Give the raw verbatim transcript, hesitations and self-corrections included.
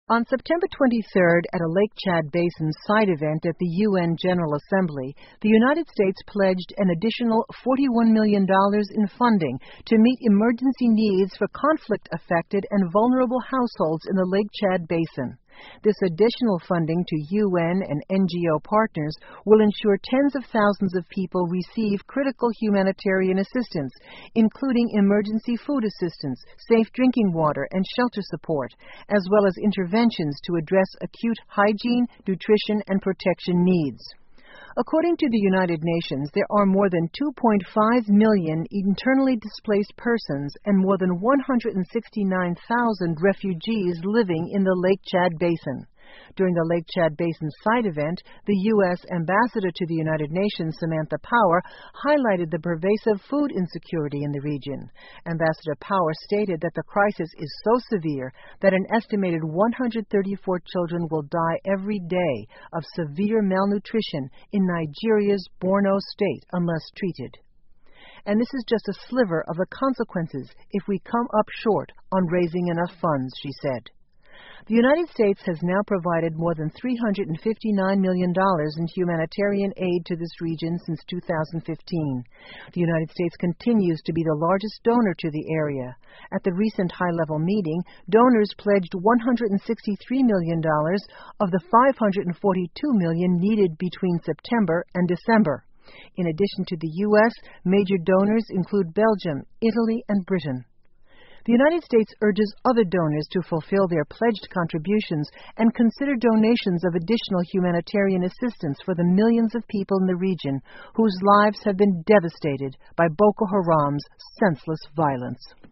On September twenty-third, at a Lake Chad Basin side event at the U N General Assembly, the United States pledged an additional forty-one million dollars in funding to meet emergency needs for conflict-affected and vulnerable households in the Lake Chad Basin. This additional funding to U N and N G O partners will ensure tens of thousands of people receive critical humanitarian assistance, including emergency food assistance, safe drinking water, and shelter support, as well as interventions to address acute hygiene, nutrition, and protection needs. According to the United Nations, there are more than two point five million internally displaced persons and more than one hundred sixty-nine thousand refugees living in the Lake Chad Basin. During the Lake Chad Basin side event, the U S Ambassador to the United Nations, Samantha Power, highlighted the pervasive food insecurity in the region. Ambassador Power stated that the crisis is so severe that an estimated one hundred thirty-four children will die every day of severe malnutrition in Nigeria's Borno state unless treated. And this is just a sliver of the consequences if we come up short on raising enough funds, she said. The United States has now provided more than three hundred fifty-nine million dollars in humanitarian aid to this region since two thousand fifteen. The United States continues to be the largest donor to the area. At the recent high-level meeting, donors pledged one hundred sixty-three million dollars of the five hundred forty-two million dollars needed between September and December. In addition to the U S, major donors include Belgium, Italy, and Britain. The United States urges other donors to fulfill their pledged contributions and consider donations of additional humanitarian assistance for the millions of people in the region whose lives have been devastated by Boko Haram's senseless violence.